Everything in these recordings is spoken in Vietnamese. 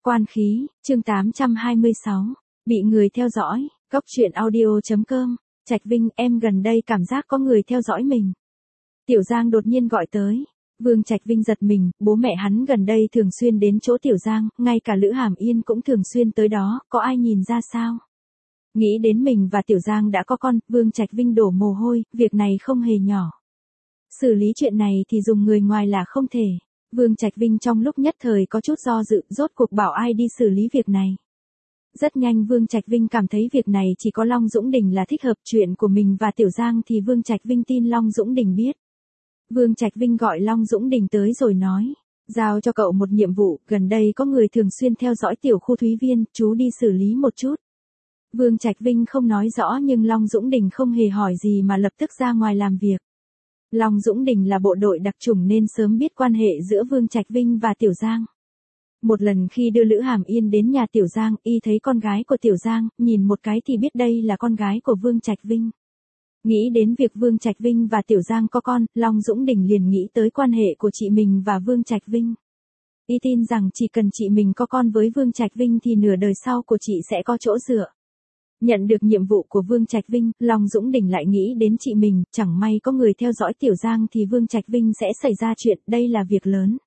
Quan khí, chương 826. Bị người theo dõi, Cóc truyện audio.com. Trạch Vinh, em gần đây cảm giác có người theo dõi mình. Tiểu Giang đột nhiên gọi tới. Vương Trạch Vinh giật mình, bố mẹ hắn gần đây thường xuyên đến chỗ Tiểu Giang, ngay cả Lữ Hàm Yên cũng thường xuyên tới đó, có ai nhìn ra sao? Nghĩ đến mình và Tiểu Giang đã có con, Vương Trạch Vinh đổ mồ hôi, việc này không hề nhỏ. Xử lý chuyện này thì dùng người ngoài là không thể. Vương Trạch Vinh trong lúc nhất thời có chút do dự, rốt cuộc bảo ai đi xử lý việc này. Rất nhanh Vương Trạch Vinh cảm thấy việc này chỉ có Long Dũng Đình là thích hợp, chuyện của mình và Tiểu Giang thì Vương Trạch Vinh tin Long Dũng Đình biết. Vương Trạch Vinh gọi Long Dũng Đình tới rồi nói, giao cho cậu một nhiệm vụ, gần đây có người thường xuyên theo dõi Tiểu Khu Thúy Viên, chú đi xử lý một chút. Vương Trạch Vinh không nói rõ nhưng Long Dũng Đình không hề hỏi gì mà lập tức ra ngoài làm việc. Long Dũng Đình là bộ đội đặc chủng nên sớm biết quan hệ giữa Vương Trạch Vinh và Tiểu Giang. Một lần khi đưa Lữ Hàm Yên đến nhà Tiểu Giang, y thấy con gái của Tiểu Giang, nhìn một cái thì biết đây là con gái của Vương Trạch Vinh. Nghĩ đến việc Vương Trạch Vinh và Tiểu Giang có con, Long Dũng Đình liền nghĩ tới quan hệ của chị mình và Vương Trạch Vinh. Y tin rằng chỉ cần chị mình có con với Vương Trạch Vinh thì nửa đời sau của chị sẽ có chỗ dựa. Nhận được nhiệm vụ của Vương Trạch Vinh, Long Dũng Đình lại nghĩ đến chị mình, chẳng may có người theo dõi Tiểu Giang thì Vương Trạch Vinh sẽ xảy ra chuyện, đây là việc lớn.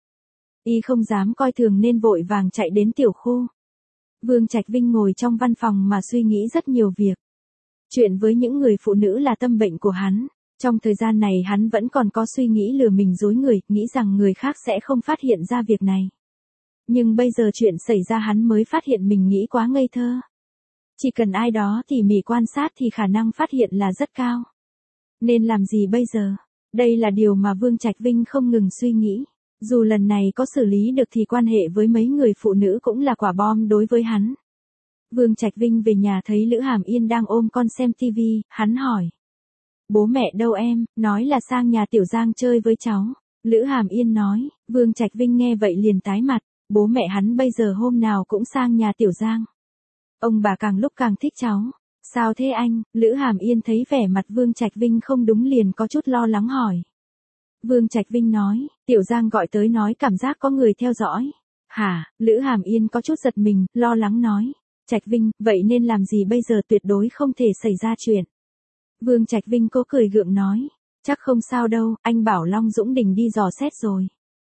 Y không dám coi thường nên vội vàng chạy đến Tiểu Khu. Vương Trạch Vinh ngồi trong văn phòng mà suy nghĩ rất nhiều việc. Chuyện với những người phụ nữ là tâm bệnh của hắn. Trong thời gian này hắn vẫn còn có suy nghĩ lừa mình dối người, nghĩ rằng người khác sẽ không phát hiện ra việc này. Nhưng bây giờ chuyện xảy ra hắn mới phát hiện mình nghĩ quá ngây thơ. Chỉ cần ai đó tỉ mỉ quan sát thì khả năng phát hiện là rất cao. Nên làm gì bây giờ? Đây là điều mà Vương Trạch Vinh không ngừng suy nghĩ. Dù lần này có xử lý được thì quan hệ với mấy người phụ nữ cũng là quả bom đối với hắn. Vương Trạch Vinh về nhà thấy Lữ Hàm Yên đang ôm con xem tivi, hắn hỏi. Bố mẹ đâu em, nói là sang nhà Tiểu Giang chơi với cháu. Lữ Hàm Yên nói, Vương Trạch Vinh nghe vậy liền tái mặt, bố mẹ hắn bây giờ hôm nào cũng sang nhà Tiểu Giang. Ông bà càng lúc càng thích cháu. Sao thế anh? Lữ Hàm Yên thấy vẻ mặt Vương Trạch Vinh không đúng liền có chút lo lắng hỏi. Vương Trạch Vinh nói, Tiểu Giang gọi tới nói cảm giác có người theo dõi. Hả? Lữ Hàm Yên có chút giật mình, lo lắng nói. Trạch Vinh, vậy nên làm gì bây giờ, tuyệt đối không thể xảy ra chuyện. Vương Trạch Vinh cố cười gượng nói, chắc không sao đâu, anh bảo Long Dũng Đình đi dò xét rồi.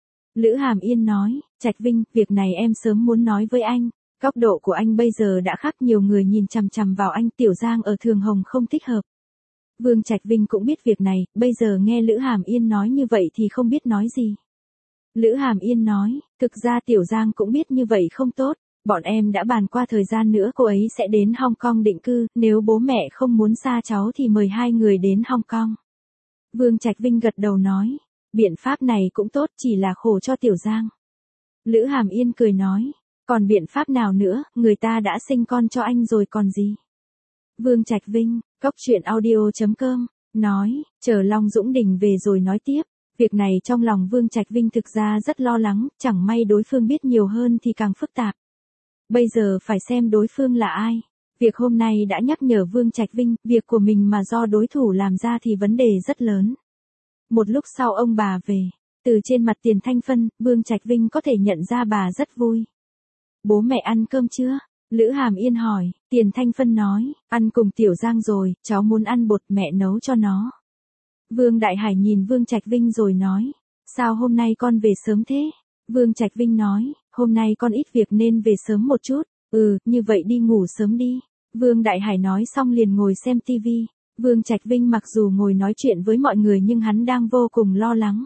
Lữ Hàm Yên nói, Trạch Vinh, việc này em sớm muốn nói với anh. Góc độ của anh bây giờ đã khác, nhiều người nhìn chằm chằm vào anh, Tiểu Giang ở Thường Hồng không thích hợp. Vương Trạch Vinh cũng biết việc này, bây giờ nghe Lữ Hàm Yên nói như vậy thì không biết nói gì. Lữ Hàm Yên nói, thực ra Tiểu Giang cũng biết như vậy không tốt, bọn em đã bàn qua thời gian nữa cô ấy sẽ đến Hong Kong định cư, nếu bố mẹ không muốn xa cháu thì mời hai người đến Hong Kong. Vương Trạch Vinh gật đầu nói, biện pháp này cũng tốt, chỉ là khổ cho Tiểu Giang. Lữ Hàm Yên cười nói, còn biện pháp nào nữa, người ta đã sinh con cho anh rồi còn gì. Vương Trạch Vinh, Cóc truyện audio.com, nói, chờ Long Dũng Đình về rồi nói tiếp. Việc này trong lòng Vương Trạch Vinh thực ra rất lo lắng, chẳng may đối phương biết nhiều hơn thì càng phức tạp. Bây giờ phải xem đối phương là ai. Việc hôm nay đã nhắc nhở Vương Trạch Vinh, việc của mình mà do đối thủ làm ra thì vấn đề rất lớn. Một lúc sau ông bà về, từ trên mặt Tiền Thanh Phân, Vương Trạch Vinh có thể nhận ra bà rất vui. Bố mẹ ăn cơm chưa? Lữ Hàm Yên hỏi, Tiền Thanh Phân nói, ăn cùng Tiểu Giang rồi, cháu muốn ăn bột mẹ nấu cho nó. Vương Đại Hải nhìn Vương Trạch Vinh rồi nói, sao hôm nay con về sớm thế? Vương Trạch Vinh nói, hôm nay con ít việc nên về sớm một chút, như vậy đi ngủ sớm đi. Vương Đại Hải nói xong liền ngồi xem tivi. Vương Trạch Vinh mặc dù ngồi nói chuyện với mọi người nhưng hắn đang vô cùng lo lắng.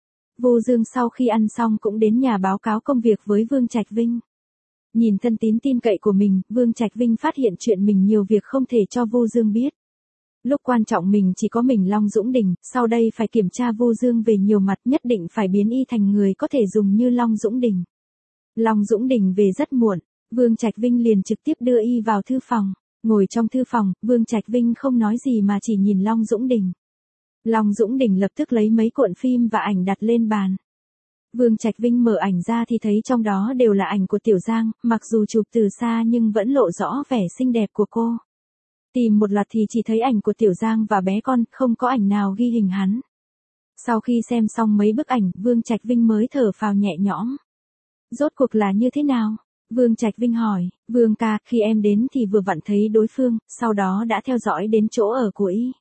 Vô Dương sau khi ăn xong cũng đến nhà báo cáo công việc với Vương Trạch Vinh. Nhìn thân tín tin cậy của mình, Vương Trạch Vinh phát hiện chuyện mình nhiều việc không thể cho Vô Dương biết. Lúc quan trọng mình chỉ có mình Long Dũng Đình, sau đây phải kiểm tra Vô Dương về nhiều mặt, nhất định phải biến y thành người có thể dùng như Long Dũng Đình. Long Dũng Đình về rất muộn, Vương Trạch Vinh liền trực tiếp đưa y vào thư phòng. Ngồi trong thư phòng, Vương Trạch Vinh không nói gì mà chỉ nhìn Long Dũng Đình. Long Dũng Đình lập tức lấy mấy cuộn phim và ảnh đặt lên bàn. Vương Trạch Vinh mở ảnh ra thì thấy trong đó đều là ảnh của Tiểu Giang, mặc dù chụp từ xa nhưng vẫn lộ rõ vẻ xinh đẹp của cô. Tìm một loạt thì chỉ thấy ảnh của Tiểu Giang và bé con, không có ảnh nào ghi hình hắn. Sau khi xem xong mấy bức ảnh, Vương Trạch Vinh mới thở phào nhẹ nhõm. Rốt cuộc là như thế nào? Vương Trạch Vinh hỏi, Vương ca, khi em đến thì vừa vặn thấy đối phương, sau đó đã theo dõi đến chỗ ở của y.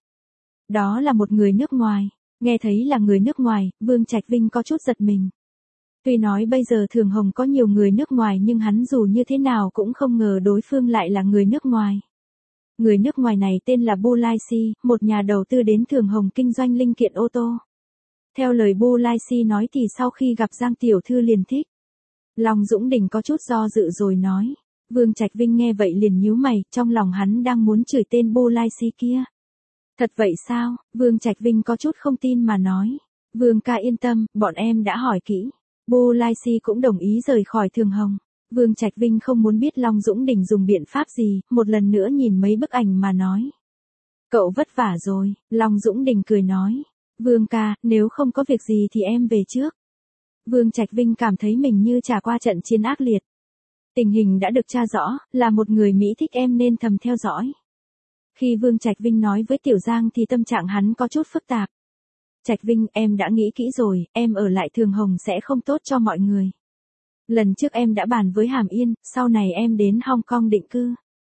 Đó là một người nước ngoài. Nghe thấy là người nước ngoài, Vương Trạch Vinh có chút giật mình. Tuy nói bây giờ Thường Hồng có nhiều người nước ngoài nhưng hắn dù như thế nào cũng không ngờ đối phương lại là người nước ngoài. Người nước ngoài này tên là Bu Lai Si, một nhà đầu tư đến Thường Hồng kinh doanh linh kiện ô tô. Theo lời Bu Lai Si nói thì sau khi gặp Giang Tiểu Thư liền thích. Long Dũng Đình có chút do dự rồi nói. Vương Trạch Vinh nghe vậy liền nhíu mày, trong lòng hắn đang muốn chửi tên Bu Lai Si kia. Thật vậy sao? Vương Trạch Vinh có chút không tin mà nói. Vương ca yên tâm, bọn em đã hỏi kỹ. Bu Lai Si cũng đồng ý rời khỏi Thường Hồng. Vương Trạch Vinh không muốn biết Long Dũng Đình dùng biện pháp gì, một lần nữa nhìn mấy bức ảnh mà nói. Cậu vất vả rồi, Long Dũng Đình cười nói. Vương ca, nếu không có việc gì thì em về trước. Vương Trạch Vinh cảm thấy mình như trải qua trận chiến ác liệt. Tình hình đã được tra rõ, là một người Mỹ thích em nên thầm theo dõi. Khi Vương Trạch Vinh nói với Tiểu Giang thì tâm trạng hắn có chút phức tạp. Trạch Vinh, em đã nghĩ kỹ rồi, em ở lại Thường Hồng sẽ không tốt cho mọi người. Lần trước em đã bàn với Hàm Yên, sau này em đến Hong Kong định cư.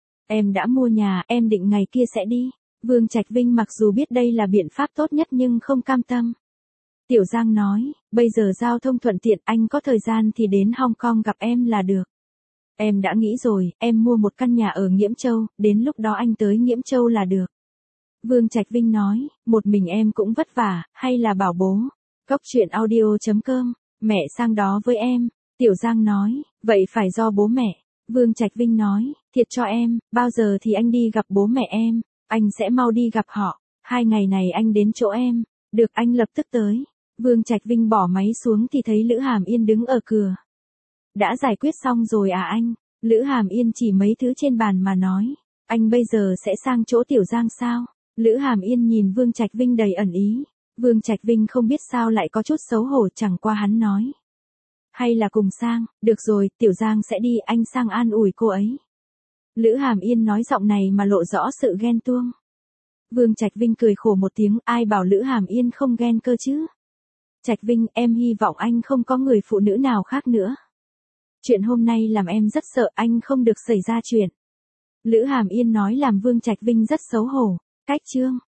Em đã mua nhà, em định ngày kia sẽ đi. Vương Trạch Vinh mặc dù biết đây là biện pháp tốt nhất nhưng không cam tâm. Tiểu Giang nói, bây giờ giao thông thuận tiện, anh có thời gian thì đến Hong Kong gặp em là được. Em đã nghĩ rồi, em mua một căn nhà ở Nghiễm Châu, đến lúc đó anh tới Nghiễm Châu là được. Vương Trạch Vinh nói, một mình em cũng vất vả, hay là bảo bố. Cốc truyện audio.com, mẹ sang đó với em. Tiểu Giang nói, vậy phải do bố mẹ. Vương Trạch Vinh nói, thiệt cho em, bao giờ thì anh đi gặp bố mẹ em, anh sẽ mau đi gặp họ. 2 ngày này anh đến chỗ em. Được, anh lập tức tới. Vương Trạch Vinh bỏ máy xuống thì thấy Lữ Hàm Yên đứng ở cửa. Đã giải quyết xong rồi à anh? Lữ Hàm Yên chỉ mấy thứ trên bàn mà nói. Anh bây giờ sẽ sang chỗ Tiểu Giang sao? Lữ Hàm Yên nhìn Vương Trạch Vinh đầy ẩn ý. Vương Trạch Vinh không biết sao lại có chút xấu hổ, chẳng qua hắn nói. Hay là cùng sang, được rồi, Tiểu Giang sẽ đi, anh sang an ủi cô ấy. Lữ Hàm Yên nói giọng này mà lộ rõ sự ghen tuông. Vương Trạch Vinh cười khổ một tiếng, ai bảo Lữ Hàm Yên không ghen cơ chứ? Trạch Vinh, em hy vọng anh không có người phụ nữ nào khác nữa. Chuyện hôm nay làm em rất sợ anh không được xảy ra chuyện. Lữ Hàm Yên nói làm Vương Trạch Vinh rất xấu hổ. Cách chương